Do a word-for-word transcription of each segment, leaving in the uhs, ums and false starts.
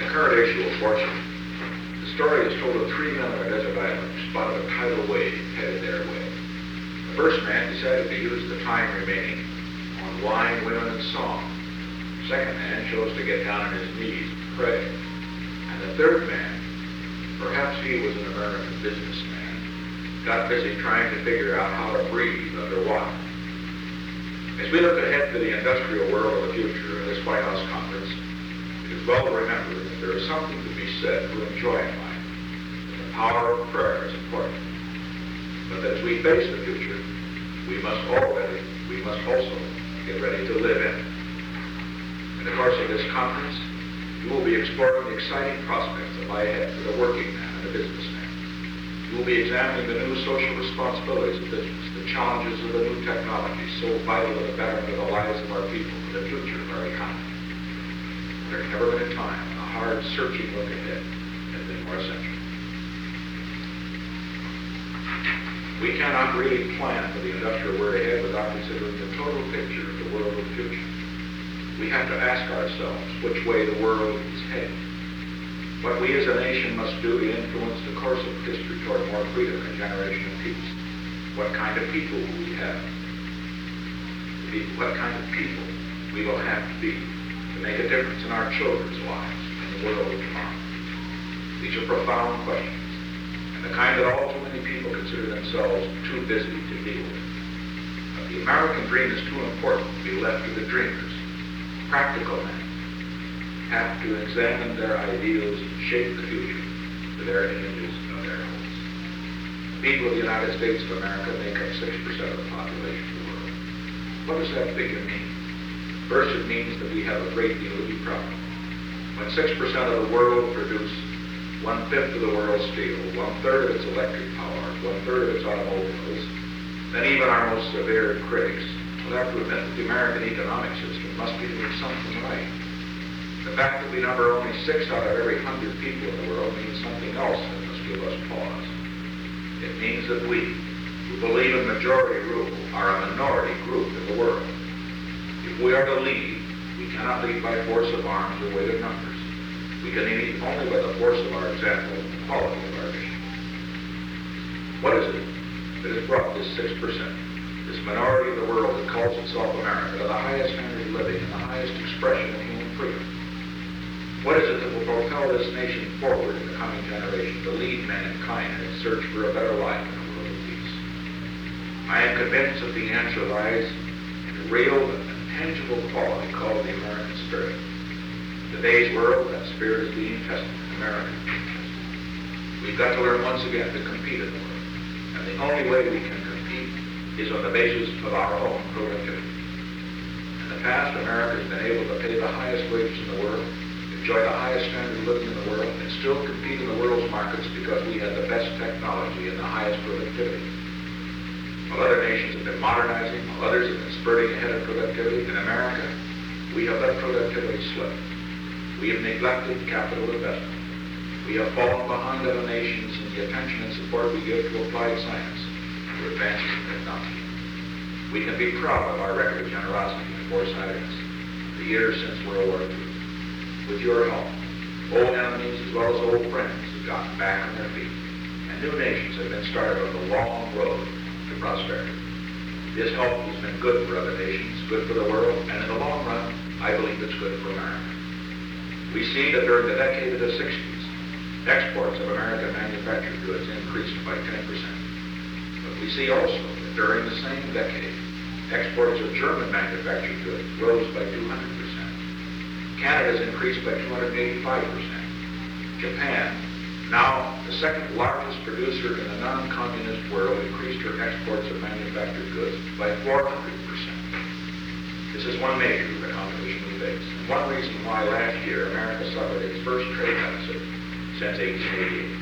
the current issue of Fortune, the story is told of three men on a desert island who spotted a tidal wave headed their way. The first man decided to use the time remaining on wine, women, and song. The second man chose to get down on his knees and pray. And the third man, perhaps he was an American businessman, got busy trying to figure out how to breathe underwater. As we look ahead to the industrial world of the future in this White House conference, it is well to remember that there is something to be said for enjoying life, that the power of prayer is important. But as we face the future, we must already, we must also get ready to live in it. In the course of this conference, you will be exploring the exciting prospects that lie ahead for the working man and the businessman. You will be examining the new social responsibilities of business, the challenges of the new technology so vital to the betterment of the lives of our people and the future of our economy. There has never been a time when a hard, searching look ahead has been more essential. We cannot really plan for the industrial world ahead without considering the total picture of the world of the future. We have to ask ourselves which way the world is heading. What we as a nation must do to influence the course of history toward more freedom and a generation of peace. What kind of people will we have? What kind of people we will have to be to make a difference in our children's lives and the world of tomorrow. These are profound questions, and the kind that all too many people consider themselves too busy to deal with. But the American dream is too important to be left to the dreamers. Practical men have to examine their ideals and shape the future to their images of their hopes. The people of the United States of America make up six percent of the population of the world. What does that figure mean? First, it means that we have a great deal to be proud of. When six percent of the world produce one-fifth of the world's steel, one-third of its electric power, one-third of its automobiles, then even our most severe critics will have to admit that the American economic system must be doing something right. The fact that we number only six out of every hundred people in the world means something else that must give us pause. It means that we, who believe in majority rule, are a minority group in the world. If we are to lead, we cannot lead by force of arms or weight of numbers. We can lead only by the force of our example and the quality of our vision. What is it that has brought this six percent, this minority of the world that calls itself America, to the highest standard of living and the highest expression of human freedom? What is it that will propel this nation forward in the coming generation to lead mankind in its search for a better life in a world of peace? I am convinced that the answer lies in a real and tangible quality called the American spirit. In today's world, that spirit is being tested. America is being tested. We've got to learn once again to compete in the world. And the only way we can compete is on the basis of our own productivity. In the past, America has been able to pay the highest wages in the world, enjoy the highest standard of living in the world, and still compete in the world's markets because we had the best technology and the highest productivity. While other nations have been modernizing, while others have been spurting ahead of productivity, in America, we have let productivity slip. We have neglected capital investment. We have fallen behind other nations in the attention and support we give to applied science and to advances in technology. We can be proud of our record of generosity and foresightedness in the years since World War Two. With your help, old enemies as well as old friends have gotten back on their feet, and new nations have been started on the long road to prosperity. This help has been good for other nations, good for the world, and in the long run, I believe it's good for America. We see that during the decade of the sixties, exports of American manufactured goods increased by ten percent. But we see also that during the same decade, exports of German manufactured goods rose by two hundred percent. Canada's increased by two hundred eighty-five percent. Japan, now the second largest producer in the non-communist world, increased her exports of manufactured goods by four hundred percent. This is one major of the competition we face, and one reason why last year America suffered its first trade deficit since eighteen eighty-eight.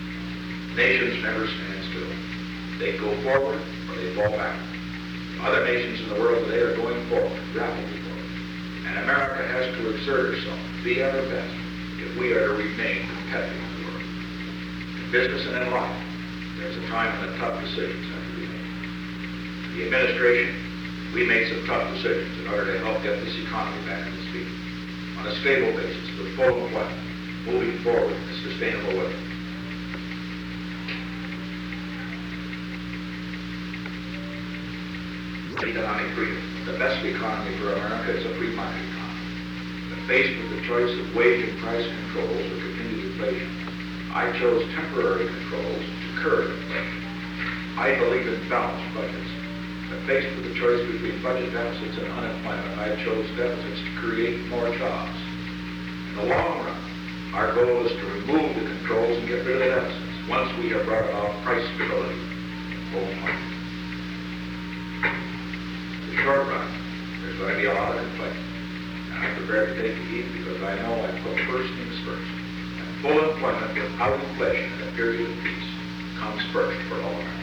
Nations never stand still. They go forward or they fall back. Other nations in the world today are going forward, rapidly forward. And America has to exert herself, be at her best, if we are to remain competitive in the world. In business and in life, there's a time when the tough decisions have to be made. The administration, we made some tough decisions in order to help get this economy back on its feet, on a stable basis with full employment, moving forward in a sustainable way. Economic freedom. The best economy for America is a free market economy. When faced with the choice of wage and price controls or continued inflation, I chose temporary controls to curb inflation. I believe in balanced budgets. When faced with the choice between budget deficits and unemployment, I chose deficits to create more jobs. In the long run, our goal is to remove the controls and get rid of the deficits once we have brought about price stability and full employment. In the short run, there's going to be a lot of inflation. And I'm prepared to take the heat because I know I put first things first. And full employment without inflation in a period of peace comes first for all Americans.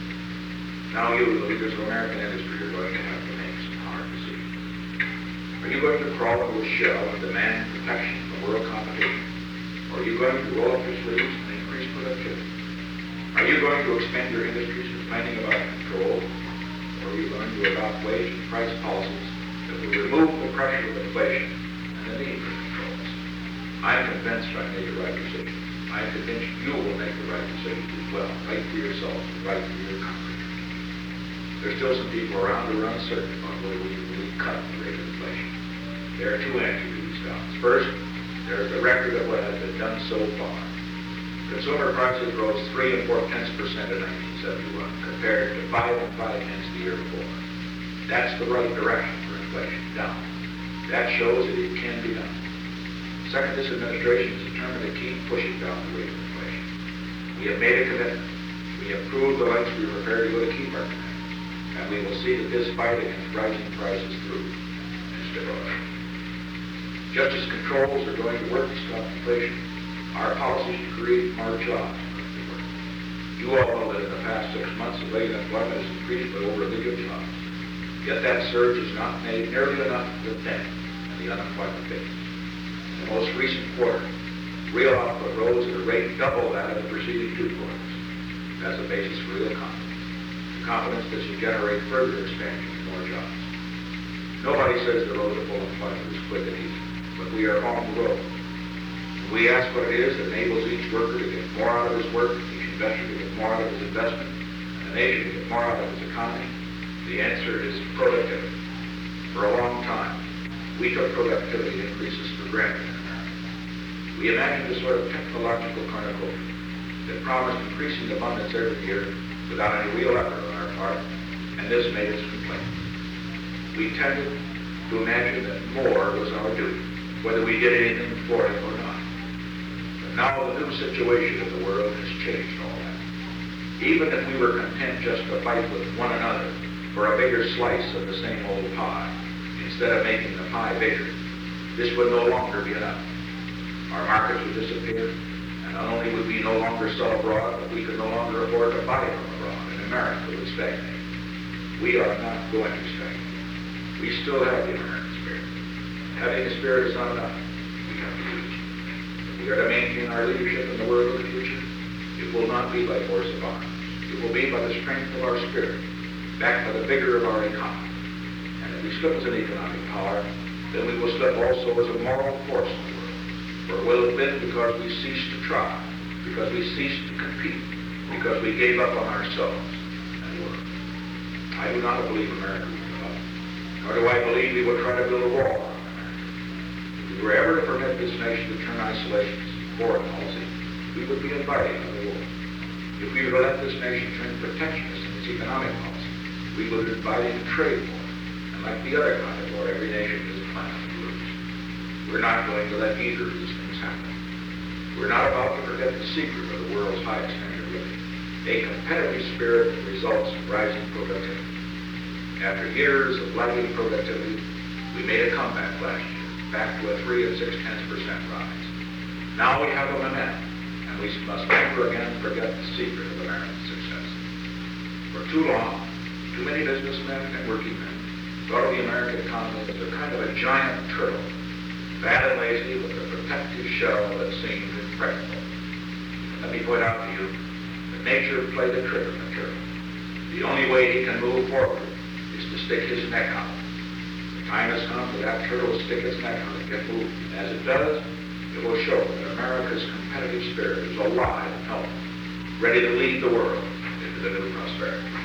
Now you, the leaders of American industry, are going to have to make some hard decisions. Are you going to crawl into a shell and demand protection from world competition? Or are you going to roll up your sleeves and increase productivity? Are you going to expand your industries complaining about control? Or are you going to adopt wage and price policies that will remove the pressure of inflation and the need for controls? I'm convinced I made the right decision. I'm convinced you will make the right decision as well, right for yourselves and right for your country. There's still some people around who are uncertain about whether we can really cut the rate of inflation. There are two answers to these doubts. First, there's the record of what has been done so far. Consumer prices rose three and four tenths percent in nineteen seventy-one, compared to five and five tenths the year before. That's the right direction for inflation, down. That shows that it can be done. Second, this administration is determined to keep pushing down the rate of inflation. We have made a commitment. We have proved the lengths we are prepared to go to keep our commitment. And we will see that this fight against rising prices through and stability. Just as controls are going to work to stop inflation, our policies to create more jobs are going to work. You all know that in the past six months, the rate of employment has increased by over a million jobs. Yet that surge has not made nearly enough to dent in the unemployment figures. In the most recent quarter, real output rose at a rate double that of the preceding two quarters. That's the basis for real confidence. Confidence that should generate further expansion and more jobs. Nobody says the road to full employment is quick and easy, but we are on the road. When we ask what it is that enables each worker to get more out of his work, each investor to get more out of his investment, and the nation to get more out of its economy, the answer is productivity. For a long time, we took productivity increases for granted in America. We imagined a sort of technological cornucopia that promised increasing abundance every year without any real effort on our part, and this made us complain. We tended to imagine that more was our duty, whether we did anything for it or not. But now the new situation of the world has changed all that. Even if we were content just to fight with one another for a bigger slice of the same old pie, instead of making the pie bigger, this would no longer be enough. Our markets would disappear, and not only would we no longer sell abroad, but we could no longer afford to buy from abroad, and America would stagnate. We are not going to stagnate. We still have the American spirit. Having the spirit is not enough. We have to use it. If we are to maintain our leadership in the world of the future, it will not be by force of arms. It will be by the strength of our spirit, backed by the vigor of our economy. And if we slip as an economic power, then we will slip also as a moral force in the world. For it will have been because we ceased to try, because we ceased to compete, because we gave up on ourselves and work. I do not believe America will give up, nor do I believe we will try to build a wall around America. If we were ever to permit this nation to turn isolationist and foreign policy, we would be inviting another war. If we were to let this nation turn protectionist in its economic policy, we would be inviting a trade war. And like the other kind of war, every nation is planning to lose. We're not going to let either of these things happen. We're not about to forget the secret of the world's highest standard of living, a competitive spirit that results in rising productivity. After years of lagging productivity, we made a comeback last year, back to a three and six tenths percent rise. Now we have a momentum, and we must never again forget the secret of American success. For too long, too many businessmen and working men thought of the American economy as a kind of a giant turtle, fat and lazy with a protective shell that seemed impregnable. Let me point out to you that nature played a trick on the turtle. The only way he can move forward is to stick his neck out. The time has come for that turtle to stick its neck out and get moving. As it does, it that will show that America's competitive spirit is alive and healthy, ready to lead the world into the new prosperity.